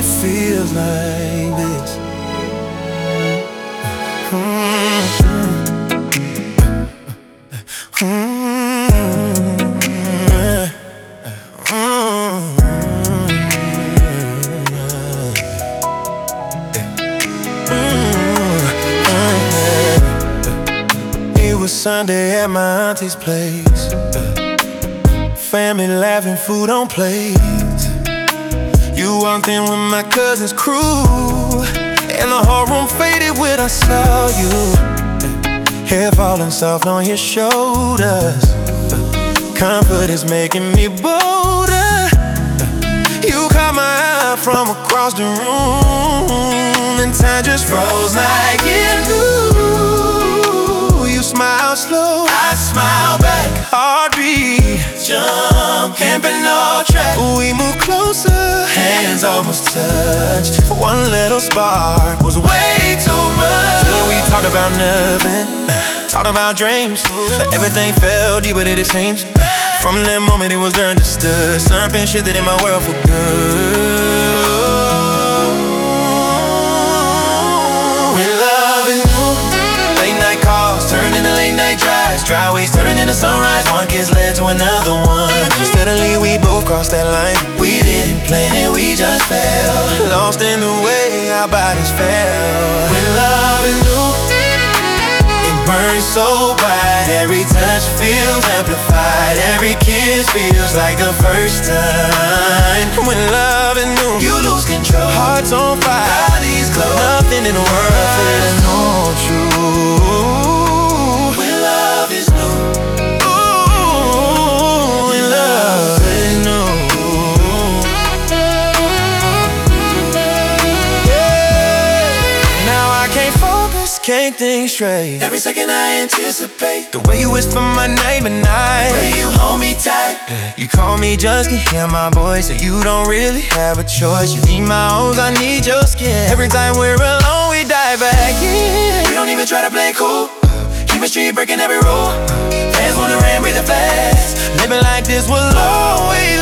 feels like this. It was Sunday at my auntie's place. Family laughing, food on plates. You walked in with my cousin's crew, and the whole room faded when I saw you. Hair falling soft on your shoulders. Comfort is making me bolder. You caught my eye from across the room, and time just froze like it knew. You smiled slow, I smiled back. Heartbeat jump, camping all track. We moved closer, hands almost touched. One little spark was way too much. Then we talked about nothing, talked about dreams. Everything felt deeper than it seems. From that moment it was understood. Something shifted in my world for good. When love is new, late night calls turned into late night drives. Driveways turning into sunrise. One kiss led to another one. Suddenly we both crossed that line. We didn't plan it, we just fell. Lost in the way our bodies fell. When love is new, burns so bright, every touch feels amplified. Every kiss feels like the first time. When love is new, you lose control. Hearts on fire, bodies close. Nothing in the world feels more true. When love is new. Ooh, when love is new. Yeah. Now I can't focus, can't think straight. Every second I anticipate the way you whisper my name at night, the way you hold me tight. You call me just to hear my voice, so you don't really have a choice. You need my arms, I need your skin. Every time we're alone, we dive back in. We don't even try to play cool. Chemistry breaking every rule. Fans wanna ram, breathe fast. Living like this will always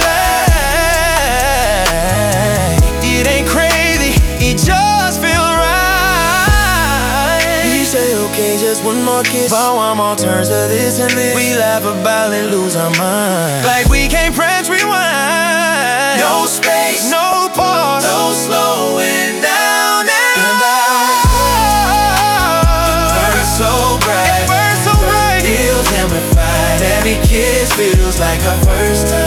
last. It ain't crazy, it just feels right. You say okay, just one more kiss, but one more turns to this and this. We laugh about it, lose our mind. Like we can't press rewind. No space, no pause, no slowing down now. So bright, it burns so bright. Feels amplified. Every kiss feels like our first time.